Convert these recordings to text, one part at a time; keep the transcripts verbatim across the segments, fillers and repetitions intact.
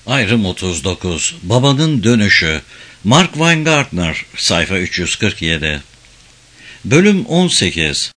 Ayrım otuz dokuz. Babanın dönüşü. Mark Weingartner, sayfa üç yüz kırk yedi. Bölüm on sekiz.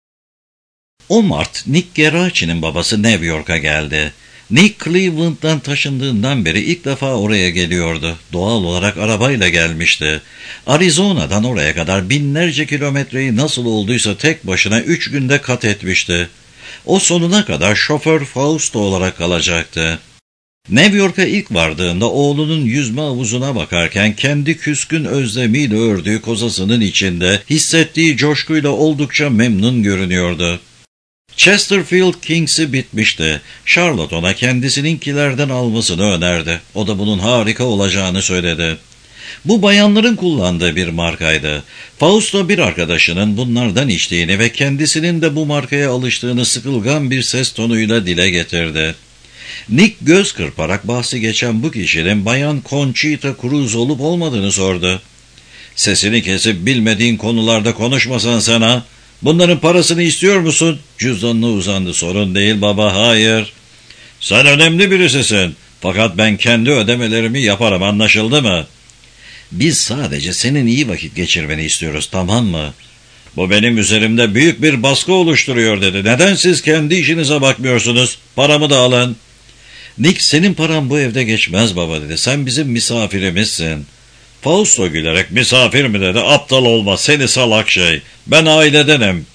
O Mart, Nick Geraci'nin babası New York'a geldi. Nick, Cleveland'dan taşındığından beri ilk defa oraya geliyordu. Doğal olarak arabayla gelmişti. Arizona'dan oraya kadar binlerce kilometreyi nasıl olduysa tek başına üç günde kat etmişti. O sonuna kadar şoför Fausto olarak kalacaktı. New York'a ilk vardığında oğlunun yüzme havuzuna bakarken kendi küskün özlemiyle ördüğü kozasının içinde hissettiği coşkuyla oldukça memnun görünüyordu. Chesterfield Kings'i bitmişti. Charlotte ona kendisininkilerden almasını önerdi. O da bunun harika olacağını söyledi. Bu bayanların kullandığı bir markaydı. Fausto bir arkadaşının bunlardan içtiğini ve kendisinin de bu markaya alıştığını sıkılgan bir ses tonuyla dile getirdi. Nick göz kırparak bahsi geçen bu kişinin Bayan Conchita Cruz olup olmadığını sordu. "Sesini kesip bilmediğin konularda konuşmasan sana. Bunların parasını istiyor musun?" Cüzdanına uzandı. "Sorun değil baba, hayır." "Sen önemli birisisin. Fakat ben kendi ödemelerimi yaparım, anlaşıldı mı?" "Biz sadece senin iyi vakit geçirmeni istiyoruz, tamam mı?" "Bu benim üzerimde büyük bir baskı oluşturuyor," dedi. "Neden siz kendi işinize bakmıyorsunuz? Paramı da alın." "Nick, senin paran bu evde geçmez baba," dedi. "Sen bizim misafirimizsin." Fausto gülerek "Misafir mi?" dedi. "Aptal olma, seni salak şey. Ben ailedenim."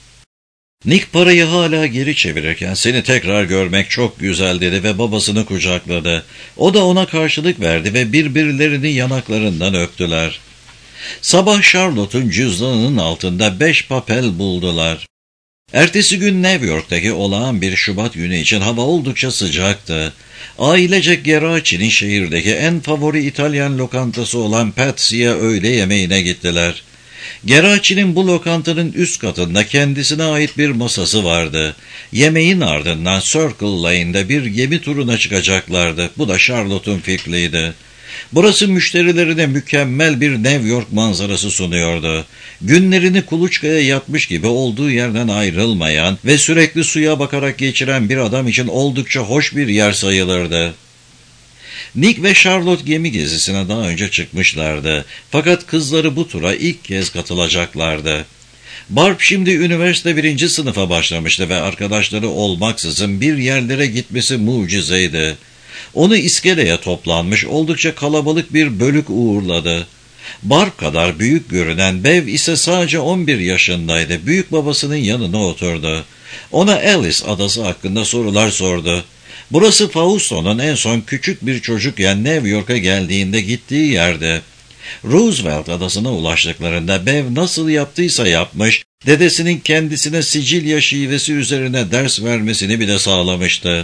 Nick parayı hala geri çevirirken "Seni tekrar görmek çok güzel," dedi ve babasını kucakladı. O da ona karşılık verdi ve birbirlerini yanaklarından öptüler. Sabah Charlotte'un cüzdanının altında beş papel buldular. Ertesi gün New York'taki olağan bir Şubat günü için hava oldukça sıcaktı. Ailecek Geraci'nin şehirdeki en favori İtalyan lokantası olan Patsy'ye öğle yemeğine gittiler. Geraci'nin bu lokantanın üst katında kendisine ait bir masası vardı. Yemeğin ardından Circle Lane'de bir gemi turuna çıkacaklardı. Bu da Charlotte'un fikriydi. Burası müşterilerine mükemmel bir New York manzarası sunuyordu. Günlerini kuluçkaya yatmış gibi olduğu yerden ayrılmayan ve sürekli suya bakarak geçiren bir adam için oldukça hoş bir yer sayılırdı. Nick ve Charlotte gemi gezisine daha önce çıkmışlardı. Fakat kızları bu tura ilk kez katılacaklardı. Barb şimdi üniversite birinci sınıfa başlamıştı ve arkadaşları olmaksızın bir yerlere gitmesi mucizeydi. Onu iskeleye toplanmış oldukça kalabalık bir bölük uğurladı. Barb kadar büyük görünen Bev ise sadece on bir yaşındaydı. Büyük babasının yanına oturdu. Ona Alice adası hakkında sorular sordu. Burası Fausto'nun en son küçük bir çocukken New York'a geldiğinde gittiği yerdi. Roosevelt adasına ulaştıklarında Bev nasıl yaptıysa yapmış, dedesinin kendisine Sicilya şivesi üzerine ders vermesini bile sağlamıştı.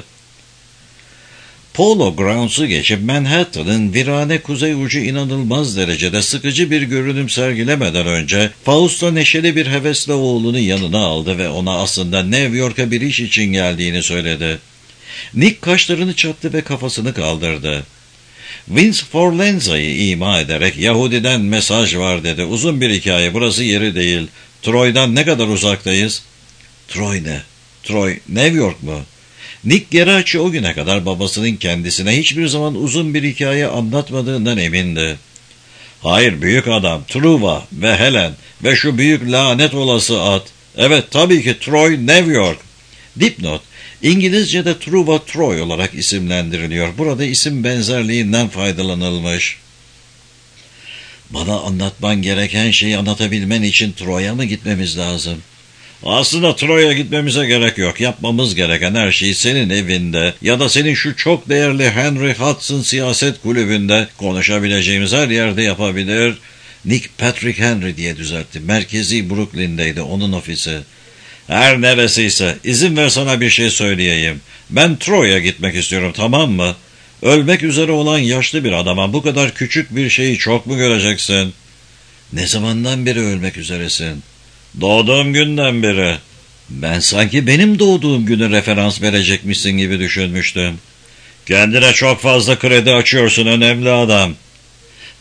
Polo Grounds'u geçip Manhattan'ın virane kuzey ucu inanılmaz derecede sıkıcı bir görünüm sergilemeden önce Fausto neşeli bir hevesle oğlunu yanına aldı ve ona aslında New York'a bir iş için geldiğini söyledi. Nick kaşlarını çattı ve kafasını kaldırdı. Vince Forlenza'yı ima ederek "Yahudi'den mesaj var," dedi. "Uzun bir hikaye, burası yeri değil. Troy'dan ne kadar uzaktayız?" "Troy ne? Troy, New York mu?" Nick Geraci o güne kadar babasının kendisine hiçbir zaman uzun bir hikaye anlatmadığından emindi. "Hayır büyük adam, Truva ve Helen ve şu büyük lanet olası at. Evet tabii ki Troy, New York." Dipnot: İngilizce'de Truva Troy olarak isimlendiriliyor. Burada isim benzerliğinden faydalanılmış. "Bana anlatman gereken şeyi anlatabilmen için Troy'a mı gitmemiz lazım?" "Aslında Troy'a gitmemize gerek yok. Yapmamız gereken her şeyi senin evinde ya da senin şu çok değerli Henry Hudson siyaset kulübünde konuşabileceğimiz her yerde yapabilir." Nick Patrick Henry diye düzeltti. Merkezi Brooklyn'deydi onun ofisi. "Her neresiyse izin ver sana bir şey söyleyeyim. Ben Troy'a gitmek istiyorum, tamam mı? Ölmek üzere olan yaşlı bir adama bu kadar küçük bir şeyi çok mu göreceksin?" "Ne zamandan beri ölmek üzeresin?" "Doğduğum günden beri." "Ben sanki benim doğduğum günü referans verecekmişsin gibi düşünmüştüm." "Kendine çok fazla kredi açıyorsun önemli adam."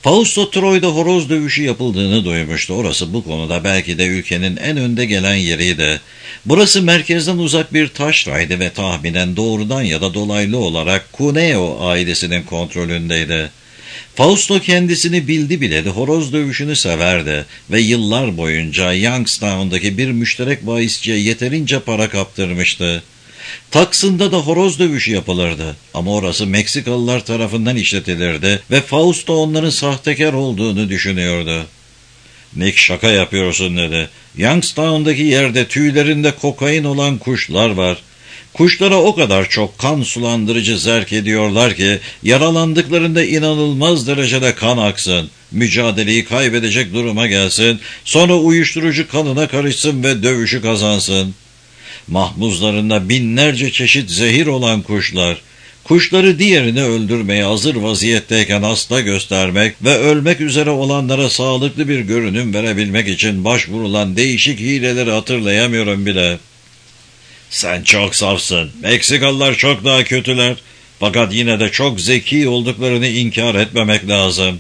Fausto Troy'da horoz dövüşü yapıldığını duymuştu. Orası bu konuda belki de ülkenin en önde gelen yeriydi. Burası merkezden uzak bir taşraydı ve tahminen doğrudan ya da dolaylı olarak Cuneo ailesinin kontrolündeydi. Fausto kendisini bildi bileli horoz dövüşünü severdi ve yıllar boyunca Youngstown'daki bir müşterek bahisçiye yeterince para kaptırmıştı. Taksim'de de horoz dövüşü yapılırdı ama orası Meksikalılar tarafından işletilirdi ve Fausto onların sahtekar olduğunu düşünüyordu. "Nick, şaka yapıyorsun," dedi. "Youngstown'daki yerde tüylerinde kokain olan kuşlar var. Kuşlara o kadar çok kan sulandırıcı zerk ediyorlar ki yaralandıklarında inanılmaz derecede kan aksın, mücadeleyi kaybedecek duruma gelsin, sonra uyuşturucu kanına karışsın ve dövüşü kazansın. Mahmuzlarında binlerce çeşit zehir olan kuşlar, kuşları diğerini öldürmeye hazır vaziyetteyken hasta göstermek ve ölmek üzere olanlara sağlıklı bir görünüm verebilmek için başvurulan değişik hileleri hatırlayamıyorum bile." "Sen çok safsın. Meksikalılar çok daha kötüler. Fakat yine de çok zeki olduklarını inkar etmemek lazım."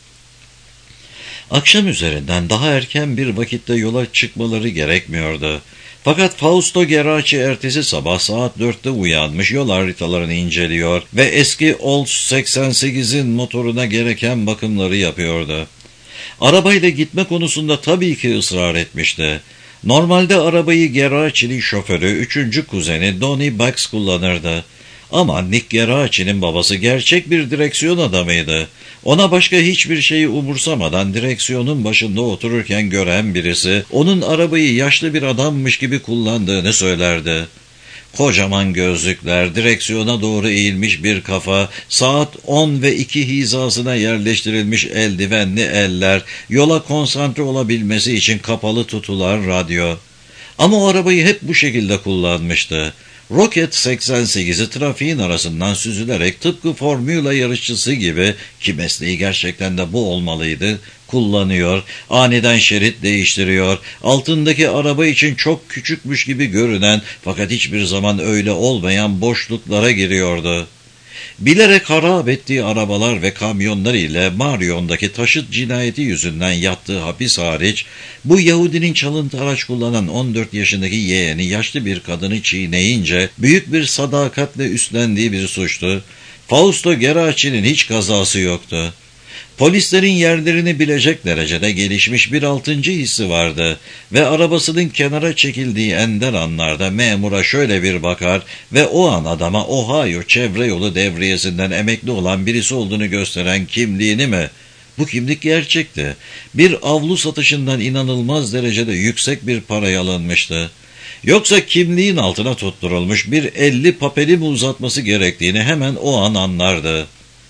Akşam üzerinden daha erken bir vakitte yola çıkmaları gerekmiyordu. Fakat Fausto Geraci ertesi sabah saat dörtte uyanmış, yol haritalarını inceliyor ve eski Olds seksen sekizin motoruna gereken bakımları yapıyordu. Arabayla gitme konusunda tabii ki ısrar etmişti. Normalde arabayı Geraci'nin şoförü, üçüncü kuzeni Donnie Bucks kullanırdı. Ama Nick Geraci'nin babası gerçek bir direksiyon adamıydı. Ona başka hiçbir şeyi umursamadan direksiyonun başında otururken gören birisi, onun arabayı yaşlı bir adammış gibi kullandığını söylerdi. Kocaman gözlükler, direksiyona doğru eğilmiş bir kafa, saat on ve iki hizasına yerleştirilmiş eldivenli eller, yola konsantre olabilmesi için kapalı tutulan radyo. Ama o arabayı hep bu şekilde kullanmıştı. Rocket seksen sekizi trafiğin arasından süzülerek tıpkı formüla yarışçısı gibi, ki mesleği gerçekten de bu olmalıydı, kullanıyor, aniden şerit değiştiriyor, altındaki araba için çok küçükmüş gibi görünen fakat hiçbir zaman öyle olmayan boşluklara giriyordu. Bilerek harap ettiği arabalar ve kamyonlar ile Marion'daki taşıt cinayeti yüzünden yattığı hapis hariç, bu Yahudinin çalıntı araç kullanan on dört yaşındaki yeğeni yaşlı bir kadını çiğneyince büyük bir sadakatle üstlendiği bir suçtu. Fausto Geraci'nin hiç kazası yoktu. Polislerin yerlerini bilecek derecede gelişmiş bir altıncı hissi vardı ve arabasının kenara çekildiği ender anlarda memura şöyle bir bakar ve o an adama Ohio çevre yolu devriyesinden emekli olan birisi olduğunu gösteren kimliğini mi? Bu kimlik gerçekti. Bir avlu satışından inanılmaz derecede yüksek bir paraya alınmıştı. Yoksa kimliğin altına tutturulmuş bir elli papeli mi uzatması gerektiğini hemen o an anlardı.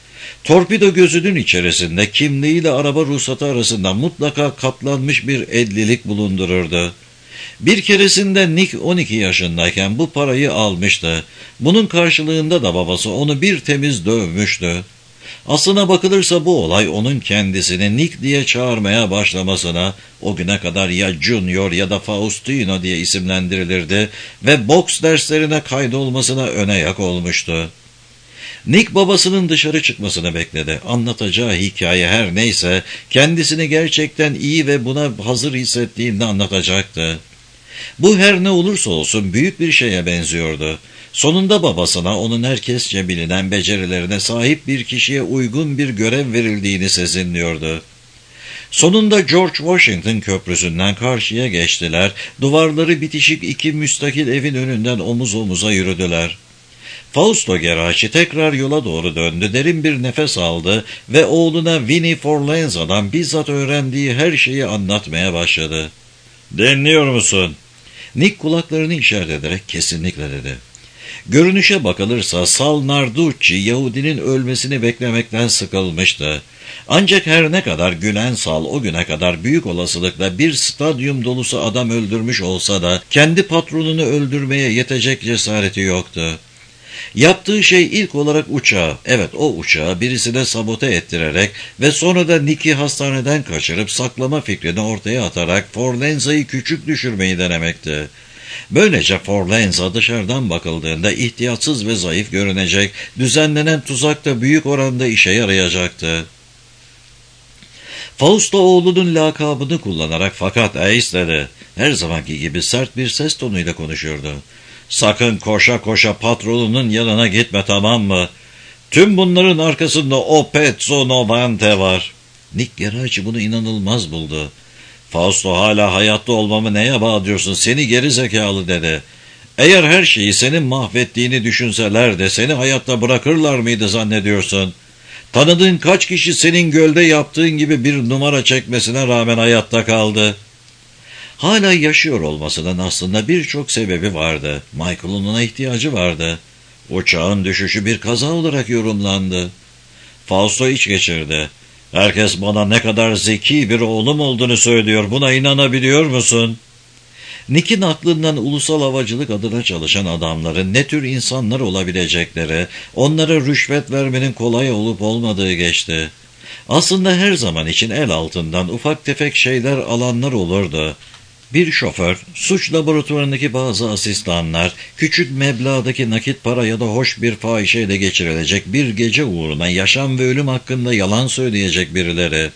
Torpido gözünün içerisinde kimliğiyle araba ruhsatı arasında mutlaka katlanmış bir ellilik bulundururdu. Bir keresinde Nick on iki yaşındayken bu parayı almıştı. Bunun karşılığında da babası onu bir temiz dövmüştü. Aslına bakılırsa bu olay onun kendisini Nick diye çağırmaya başlamasına, o güne kadar ya Junior ya da Faustino diye isimlendirilirdi ve boks derslerine kaydolmasına öne yak olmuştu. Nick babasının dışarı çıkmasını bekledi. Anlatacağı hikaye her neyse kendisini gerçekten iyi ve buna hazır hissettiğinde anlatacaktı. Bu her ne olursa olsun büyük bir şeye benziyordu. Sonunda babasına onun herkesçe bilinen becerilerine sahip bir kişiye uygun bir görev verildiğini sezinliyordu. Sonunda George Washington Köprüsü'nden karşıya geçtiler, duvarları bitişik iki müstakil evin önünden omuz omuza yürüdüler. Fausto Geraci tekrar yola doğru döndü, derin bir nefes aldı ve oğluna Winnie Forlenza'dan bizzat öğrendiği her şeyi anlatmaya başladı. "Dinliyor musun?" Nick kulaklarını işaret ederek kesinlikle dedi. Görünüşe bakılırsa Sal Narducci Yahudinin ölmesini beklemekten sıkılmıştı. Ancak her ne kadar gülen Sal o güne kadar büyük olasılıkla bir stadyum dolusu adam öldürmüş olsa da kendi patronunu öldürmeye yetecek cesareti yoktu. Yaptığı şey ilk olarak uçağı, evet o uçağı birisine sabote ettirerek ve sonra da Nick'i hastaneden kaçırıp saklama fikrini ortaya atarak Forlenza'yı küçük düşürmeyi denemekti. Böylece Forlenza dışarıdan bakıldığında ihtiyatsız ve zayıf görünecek, düzenlenen tuzakta büyük oranda işe yarayacaktı. Fausto oğlunun lakabını kullanarak fakat Ace dedi. Her zamanki gibi sert bir ses tonuyla konuşuyordu. Sakın koşa koşa patronunun yanına gitme, tamam mı? Tüm bunların arkasında o Pezzo Novante var. Nick Geraci bunu inanılmaz buldu. Fausto, hala hayatta olmamı neye bağlıyorsun, seni geri zekalı dedi. Eğer her şeyi senin mahvettiğini düşünseler de seni hayatta bırakırlar mıydı zannediyorsun? Tanıdığın kaç kişi senin gölde yaptığın gibi bir numara çekmesine rağmen hayatta kaldı? Hala yaşıyor olmasının aslında birçok sebebi vardı. Michael'ın ona ihtiyacı vardı. Uçağın düşüşü bir kaza olarak yorumlandı. Fausto iç geçirdi. Herkes bana ne kadar zeki bir oğlum olduğunu söylüyor. Buna inanabiliyor musun? Nick'in aklından ulusal havacılık adına çalışan adamların ne tür insanlar olabilecekleri, onlara rüşvet vermenin kolay olup olmadığı geçti. Aslında her zaman için el altından ufak tefek şeyler alanlar olurdu. Bir şoför, suç laboratuvarındaki bazı asistanlar, küçük meblağdaki nakit para ya da hoş bir fahişeyle geçirilecek bir gece uğruna yaşam ve ölüm hakkında yalan söyleyecek birileri.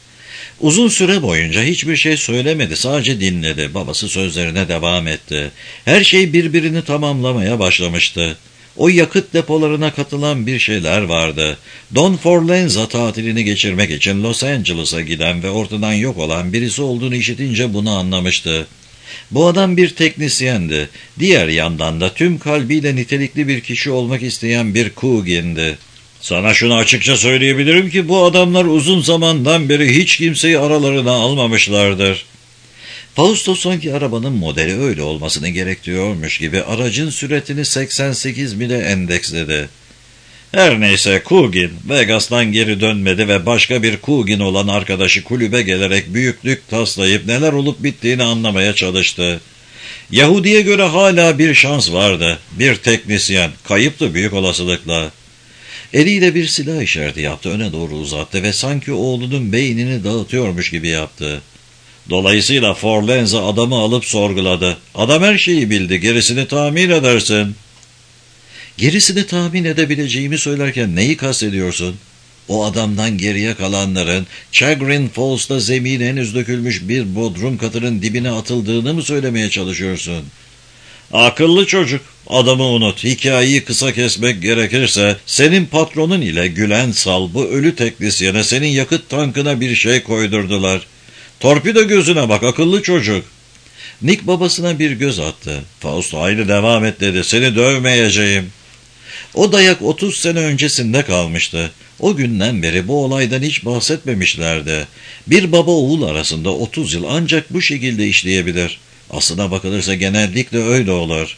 Uzun süre boyunca hiçbir şey söylemedi, sadece dinledi. Babası sözlerine devam etti. Her şey birbirini tamamlamaya başlamıştı. O yakıt depolarına katılan bir şeyler vardı. Don Forlenza tatilini geçirmek için Los Angeles'a giden ve ortadan yok olan birisi olduğunu işitince bunu anlamıştı. Bu adam bir teknisyendi. Diğer yandan da tüm kalbiyle nitelikli bir kişi olmak isteyen bir Coogan'di. Sana şunu açıkça söyleyebilirim ki bu adamlar uzun zamandan beri hiç kimseyi aralarına almamışlardır. Fausto sanki arabanın modeli öyle olmasını gerektiriyormuş gibi aracın süratini seksen sekiz mile endeksledi. Her neyse, Coogan Vegas'tan geri dönmedi ve başka bir Coogan olan arkadaşı kulübe gelerek büyüklük taslayıp neler olup bittiğini anlamaya çalıştı. Yahudi'ye göre hala bir şans vardı. Bir teknisyen, kayıptı büyük olasılıkla. Eliyle bir silah işareti yaptı, öne doğru uzattı ve sanki oğlunun beynini dağıtıyormuş gibi yaptı. Dolayısıyla Forlenza adamı alıp sorguladı. Adam her şeyi bildi, gerisini tahmin edersin. Gerisini tahmin edebileceğimi söylerken neyi kastediyorsun? O adamdan geriye kalanların Chagrin Falls'ta zemine henüz dökülmüş bir bodrum katının dibine atıldığını mı söylemeye çalışıyorsun? Akıllı çocuk, adamı unut. Hikayeyi kısa kesmek gerekirse senin patronun ile Gülen Sal bu ölü teknisyene senin yakıt tankına bir şey koydurdular. Torpido gözüne bak akıllı çocuk. Nick babasına bir göz attı. Fausto aynı devam et dedi. Seni dövmeyeceğim. O dayak otuz sene öncesinde kalmıştı. O günden beri bu olaydan hiç bahsetmemişlerdi. Bir baba oğul arasında otuz yıl ancak bu şekilde işleyebilir. Aslına bakılırsa genellikle öyle olur.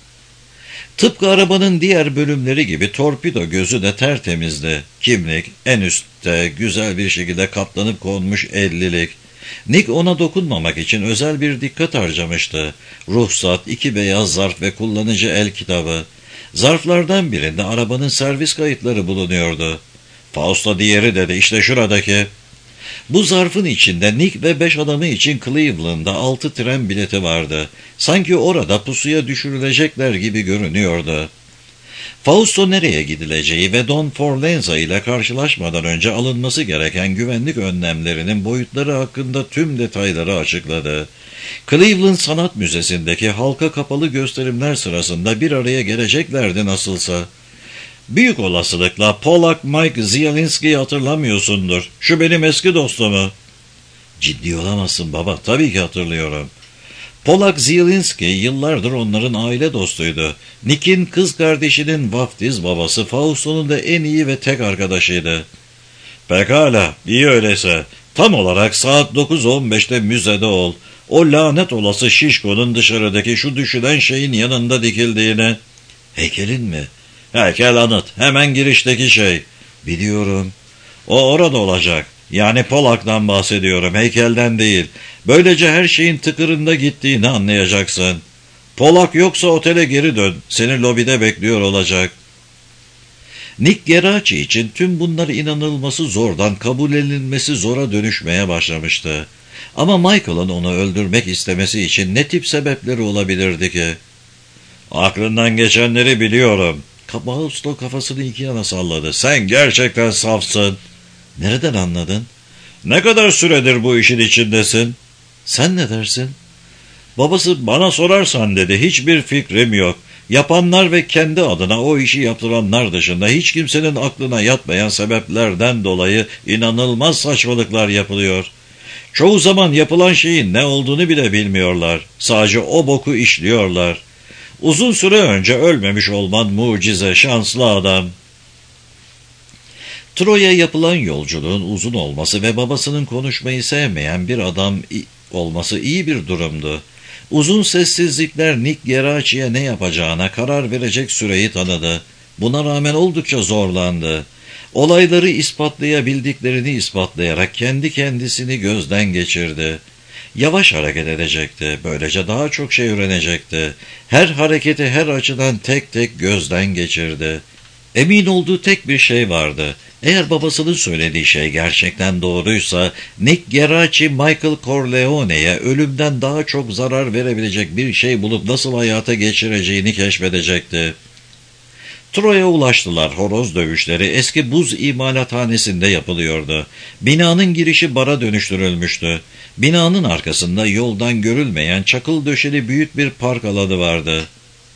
Tıpkı arabanın diğer bölümleri gibi torpido gözü de tertemizdi. Kimlik en üstte güzel bir şekilde katlanıp konmuş ellilik. Nick ona dokunmamak için özel bir dikkat harcamıştı. Ruhsat, iki beyaz zarf ve kullanıcı el kitabı. Zarflardan birinde arabanın servis kayıtları bulunuyordu. Fausto diğeri dedi, işte şuradaki. Bu zarfın içinde Nick ve beş adamı için Cleveland'da altı tren bileti vardı. Sanki orada pusuya düşürülecekler gibi görünüyordu. Fausto nereye gidileceği ve Don Forlenza ile karşılaşmadan önce alınması gereken güvenlik önlemlerinin boyutları hakkında tüm detayları açıkladı. Cleveland Sanat Müzesi'ndeki halka kapalı gösterimler sırasında bir araya geleceklerdi nasılsa. Büyük olasılıkla Polak Mike Zielinski'yi hatırlamıyorsundur. Şu benim eski dostumu. Ciddi olamazsın baba, tabii ki hatırlıyorum. Polak Zielinski yıllardır onların aile dostuydu. Nick'in kız kardeşinin vaftiz babası Fausto'nun da en iyi ve tek arkadaşıydı. Pekala, iyi öyleyse. Tam olarak saat dokuz on beşte müzede ol. O lanet olası şişkonun dışarıdaki şu düşülen şeyin yanında dikildiğini. Heykelin mi? Heykel anıt. Hemen girişteki şey. Biliyorum. O orada olacak. Yani Polak'tan bahsediyorum. Heykelden değil. Böylece her şeyin tıkırında gittiğini anlayacaksın. Polak yoksa otele geri dön. Seni lobide bekliyor olacak. Nick Geraci için tüm bunlar inanılması zordan kabul edilmesi zora dönüşmeye başlamıştı. Ama Michael'ın onu öldürmek istemesi için ne tip sebepleri olabilirdi ki? Aklından geçenleri biliyorum. Fausto kafasını iki yana salladı. Sen gerçekten safsın. Nereden anladın? Ne kadar süredir bu işin içindesin? Sen ne dersin? Babası bana sorarsan dedi, hiçbir fikrim yok. Yapanlar ve kendi adına o işi yaptıranlar dışında hiç kimsenin aklına yatmayan sebeplerden dolayı inanılmaz saçmalıklar yapılıyor. Çoğu zaman yapılan şeyin ne olduğunu bile bilmiyorlar. Sadece o boku işliyorlar. Uzun süre önce ölmemiş olman mucize, şanslı adam. Troy'a yapılan yolculuğun uzun olması ve babasının konuşmayı sevmeyen bir adam olması iyi bir durumdu. Uzun sessizlikler Nick Geraci'ye ne yapacağına karar verecek süreyi tanıdı. Buna rağmen oldukça zorlandı. Olayları ispatlayabildiklerini ispatlayarak kendi kendisini gözden geçirdi. Yavaş hareket edecekti. Böylece daha çok şey öğrenecekti. Her hareketi her açıdan tek tek gözden geçirdi. Emin olduğu tek bir şey vardı. Eğer babasının söylediği şey gerçekten doğruysa, Nick Geraci, Michael Corleone'ye ölümden daha çok zarar verebilecek bir şey bulup nasıl hayata geçireceğini keşfedecekti. Troy'a ulaştılar. Horoz dövüşleri eski buz imalathanesinde yapılıyordu. Binanın girişi bara dönüştürülmüştü. Binanın arkasında yoldan görülmeyen çakıl döşeli büyük bir park alanı vardı.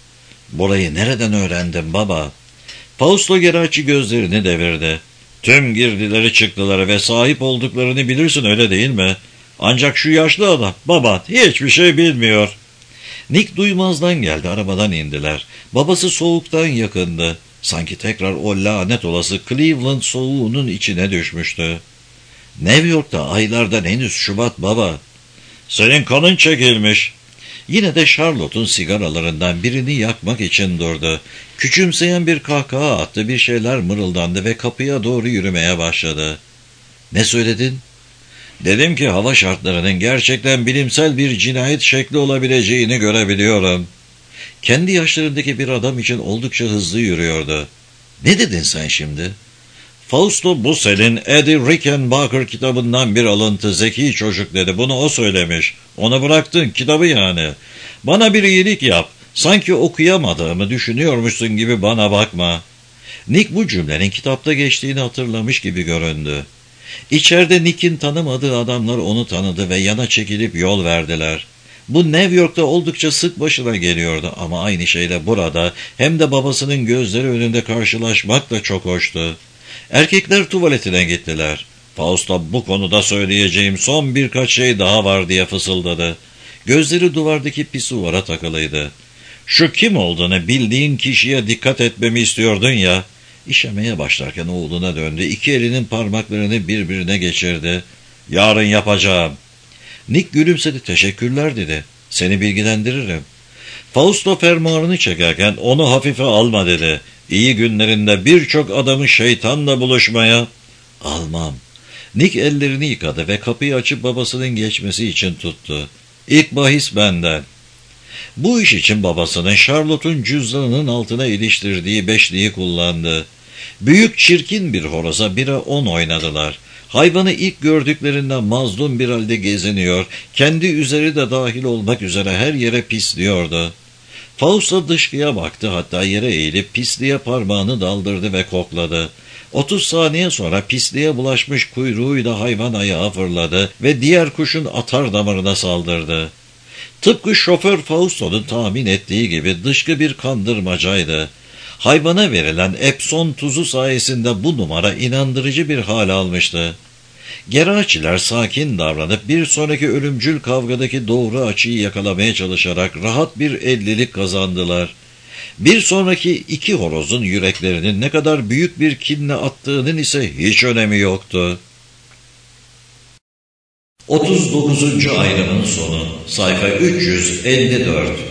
"Burayı nereden öğrendin baba?" Fausto Geraci gözlerini devirdi. "Tüm girdileri çıktıları ve sahip olduklarını bilirsin, öyle değil mi? Ancak şu yaşlı adam, baba, hiçbir şey bilmiyor." Nick duymazdan geldi, arabadan indiler. Babası soğuktan yakındı. Sanki tekrar o lanet olası Cleveland soğuğunun içine düşmüştü. "New York'ta aylardan henüz Şubat baba." "Senin kanın çekilmiş." Yine de Charlotte'un sigaralarından birini yakmak için durdu. Küçümseyen bir kahkaha attı, bir şeyler mırıldandı ve kapıya doğru yürümeye başladı. "Ne söyledin?" "Dedim ki hava şartlarının gerçekten bilimsel bir cinayet şekli olabileceğini görebiliyorum." Kendi yaşlarındaki bir adam için oldukça hızlı yürüyordu. "Ne dedin sen şimdi?" "Fausto Bussel'in Eddie Rickenbacker kitabından bir alıntı, zeki çocuk dedi. Bunu o söylemiş. Onu bıraktın, kitabı yani. Bana bir iyilik yap. Sanki okuyamadığımı düşünüyormuşsun gibi bana bakma." Nick bu cümlenin kitapta geçtiğini hatırlamış gibi göründü. İçeride Nick'in tanımadığı adamlar onu tanıdı ve yana çekilip yol verdiler. Bu New York'ta oldukça sık başına geliyordu ama aynı şeyle burada hem de babasının gözleri önünde karşılaşmak da çok hoştu. Erkekler tuvaletine gittiler. Fausto bu konuda söyleyeceğim son birkaç şey daha var diye fısıldadı. Gözleri duvardaki pisuvara takılıydı. "Şu kim olduğunu bildiğin kişiye dikkat etmemi istiyordun ya." İşemeye başlarken oğluna döndü. İki elinin parmaklarını birbirine geçirdi. "Yarın yapacağım." Nick gülümsedi. "Teşekkürler" dedi. "Seni bilgilendiririm." Fausto fermuarını çekerken "Onu hafife alma" dedi. "İyi günlerinde birçok adamı şeytanla buluşmaya." "Almam." Nick ellerini yıkadı ve kapıyı açıp babasının geçmesi için tuttu. "İlk bahis benden." Bu iş için babasının Charlotte'un cüzdanının altına iliştirdiği beşliği kullandı. Büyük çirkin bir horoza bire on oynadılar. Hayvanı ilk gördüklerinden mazlum bir halde geziniyor, kendi üzeri de dahil olmak üzere her yere pisliyordu. Fausto dışkıya baktı, hatta yere eğilip pisliğe parmağını daldırdı ve kokladı. Otuz saniye sonra pisliğe bulaşmış kuyruğuyla hayvan ayağa fırladı ve diğer kuşun atar damarına saldırdı. Tıpkı şoför Fausto'nun tahmin ettiği gibi dışkı bir kandırmacaydı. Hayvana verilen Epson tuzu sayesinde bu numara inandırıcı bir hal almıştı. Geraciler sakin davranıp bir sonraki ölümcül kavgadaki doğru açıyı yakalamaya çalışarak rahat bir ellilik kazandılar. Bir sonraki iki horozun yüreklerinin ne kadar büyük bir kinle attığının ise hiç önemi yoktu. otuz dokuzuncu ayrımın sonu, sayfa üç yüz elli dört.